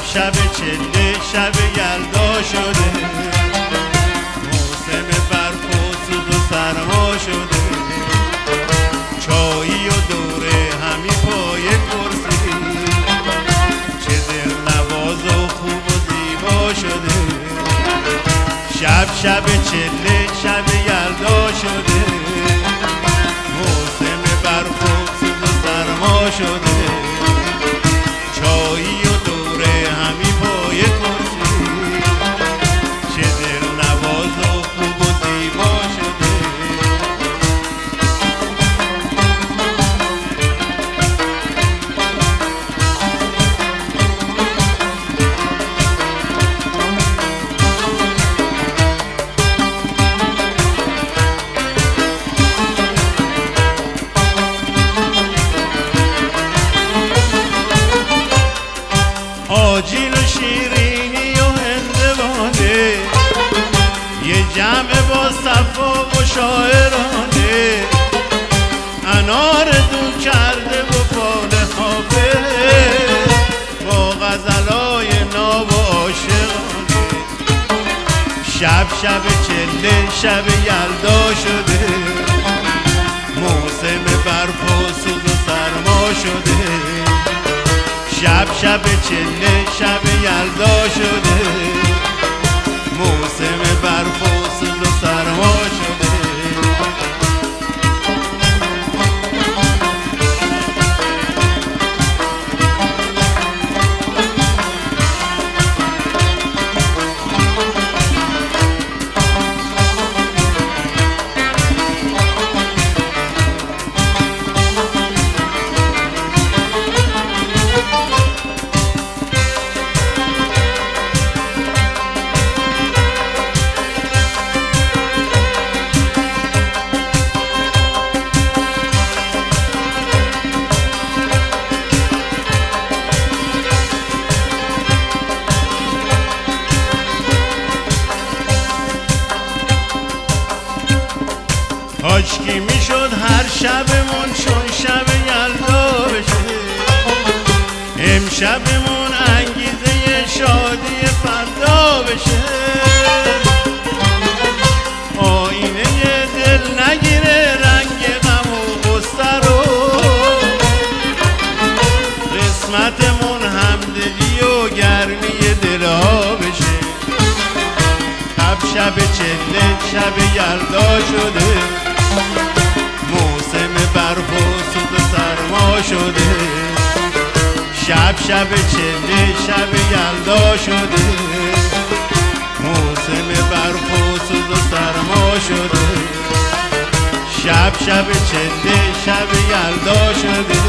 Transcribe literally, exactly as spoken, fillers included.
شب چله شب یلدا شده، موسم برف و سوز و سرما شده، چایی و دوره همی پای کرسی، چه دل نواز و خوب و زیبا شده. شب شب چله شب یلدا شده، موسم برف و سوز و سرما شده، چایی و دوره همی پای کرسی، چه دل نواز و خوب و زیبا شده. آجیل و شیرینی و هندوانه، یه جمع با صفا و شاعرانه، انار دو کرده و فال حافظ، با غزلای ناب و عاشقانه. شب شب چله شب یلدا شده، موسم برف و سوز و سرما شده. شب شب چله شب یلدا شده، موسم برف و سوز و سرما شده. کاشکی میشد هر شبمون چون شب یلدا بشه، امشبمون انگیزه شادی فردا بشه. آینه دل نگیره رنگ غم و غصه رو، قسمتمون همدلی و گرمی دلها بشه. شب شب چله شب یلدا شده، موسم برف و سوز و سرما شده. شب شب چله شب یلدا شده، موسم برف و سوز و سرما شده. شب شب چله شب یلدا شده،